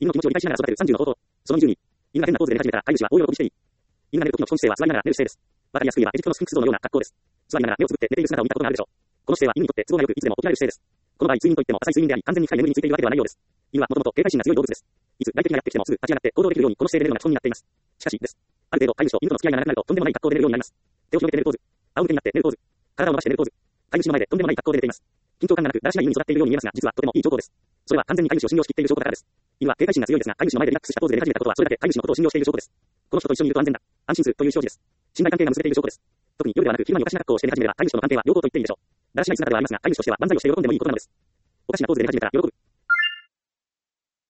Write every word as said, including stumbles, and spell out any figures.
犬の気持ちを理解しながら育てるさんじゅうの方法。そのにじゅうに、犬が変なポーズで寝始めたら飼い主は大喜びしていい。犬が寝る時の基本姿勢は座りながら寝る姿勢です。わかりやすく言えばエジプトのスフィンクス像のような格好です。座りながら目をつぶって寝ている姿を見たことがあるでしょう。この姿勢は犬にとって都合がよくいつでも起きられる姿勢です。この場合、睡眠といっても浅い睡眠であり、完全に深い眠りについているわけではないようです。犬はもともと警戒心が強い動物です。いつ外敵がやってきてもすぐ立ち上がって行動できるようにこの姿勢で寝るのが基本になっています。しかしです。ある程度飼い主と犬との付き合いが長くなるととんでもない格好で寝るようになります。手を広げて寝るポーズ。仰向けになって寝るポーズ。体を伸ばして寝るポーズ。飼い主の前でとんでもない格好で寝ています。緊張感がなくだらしない犬に育っているように見えますが、実はとてもいい兆候です。それは完全に飼い主を信用しきっている証拠だからです。犬は警戒心が強いですが、飼い主の前でリラックスしたポーズで寝始めたことはそれだけ飼い主のことを信用している証拠です。この人と一緒にいると安全だ。安心するという証示です。信頼関係が結べている証拠です。特に夜ではなく昼間におかしな格好をして寝始めれば飼い主との関係は良好と言っていいでしょう。だらしない姿ではありますが、飼い主としては万歳をして喜んでもいいことなのです。おかしなポーズで寝始めたら喜ぶ。